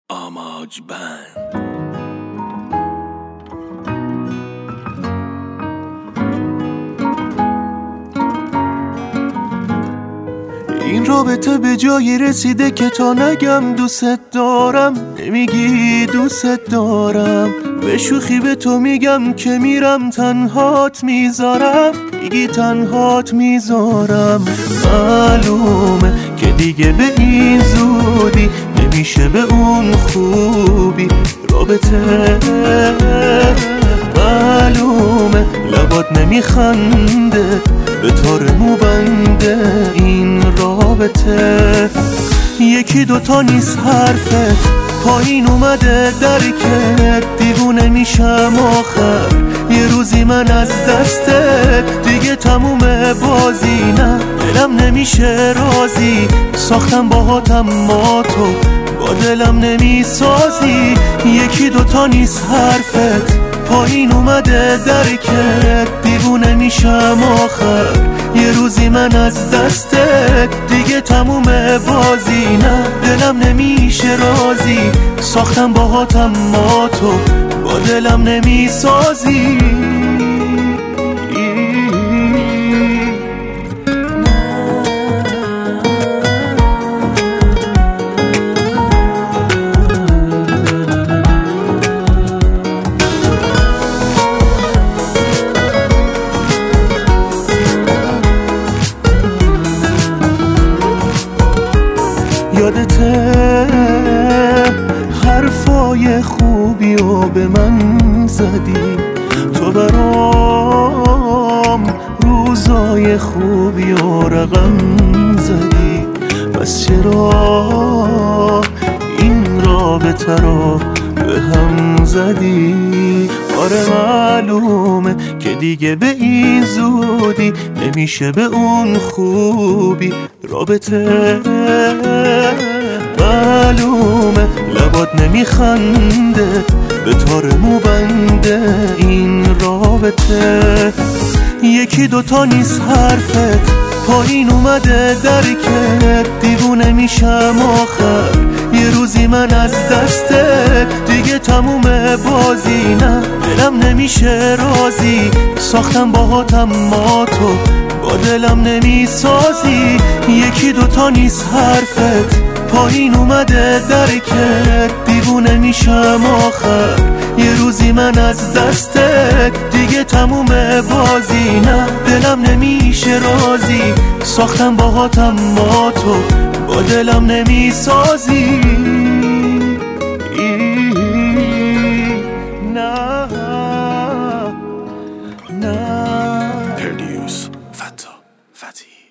آماج بند. این رابطه به جایی رسیده که تا نگم دوست دارم نمیگی دوست دارم. به شوخی به تو میگم که میرم تنهات میذارم، میگی تنهات میذارم. معلومه که دیگه به این زودی نمیشه به اون خوبی رابطه. معلومه لبات نمیخنده به تار موبنده این رابطه. یکی دوتا نیست حرفت پایین اومده درکت، دیوونه میشم آخر یه روزی من از دستت. دیگه تموم بازی نه دلم نمیشه راضی، ساختم باهاتم ما تو با دلم نمیسازی. یکی دوتا نیست حرفت پایین اومده درکت، دیوونه میشم آخر یه روزی من از دستت. دیگه تموم بازی نه دلم نمیشه راضی، ساختم باهاتم ما تو با دلم نمیسازی. یادته حرفای خوبی و به من زدی، تو برام روزای خوبی و رقم زدی. پس چرا این رابطه رو به هم زدی؟ آره معلومه که دیگه به این زودی نمیشه به اون خوبی رابطه. معلومه لبات نمیخنده به تار موبنده این رابطه. یکی دوتا نیست حرفت پایین اومده درکت، دیوونه میشم آخر یه روزی من از دستت. دیگه تموم بازی نه دلم نمیشه راضی، ساختم باهاتم ما تو با دلم نمیسازی. یکی دوتا نیست حرفت پایین اومده درکت، دیوونه میشم آخر یه روزی من از دستت. دیگه تموم بازی نه دلم نمیشه راضی، ساختم باهاتم ما تو با دلم نمیسازی. نه نه. پردیوس فتا فتی.